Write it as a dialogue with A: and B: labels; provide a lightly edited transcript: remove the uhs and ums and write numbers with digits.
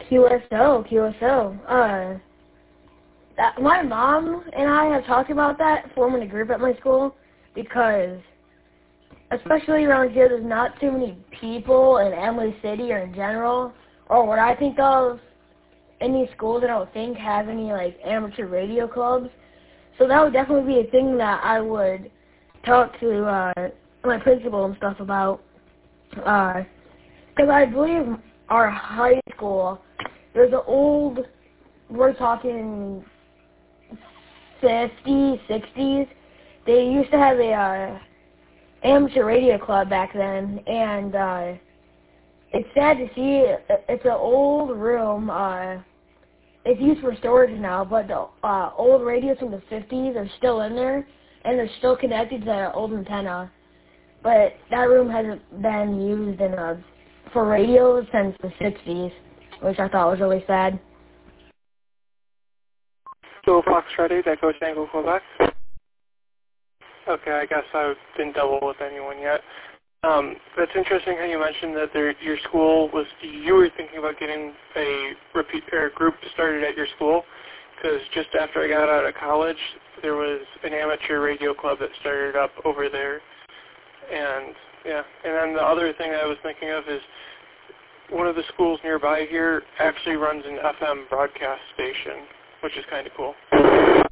A: QSO. My mom and I have talked about that, forming a group at my school, because especially around here, there's not too many people in Emily City or in general, or what I think of, any schools I don't think have any, like, amateur radio clubs. So that would definitely be a thing that I would talk to my principal and stuff about. Because I believe our high school, there's an old, we're talking 50s, 60s, they used to have a amateur radio club back then, and it's sad to see. It's an old room. It's used for storage now, but the old radios from the 50s are still in there, and they're still connected to that old antenna. But that room hasn't been used for radios since the 60s, which I thought was really sad.
B: Joe Foxtrot 8, Echo Tango Quebec. Okay, I guess I didn't double with anyone yet. That's interesting how you mentioned that your school was, you were thinking about getting a group started at your school, because just after I got out of college, there was an amateur radio club that started up over there. And, yeah, and then the other thing that I was thinking of is one of the schools nearby here actually runs an FM broadcast station, which is kind of cool.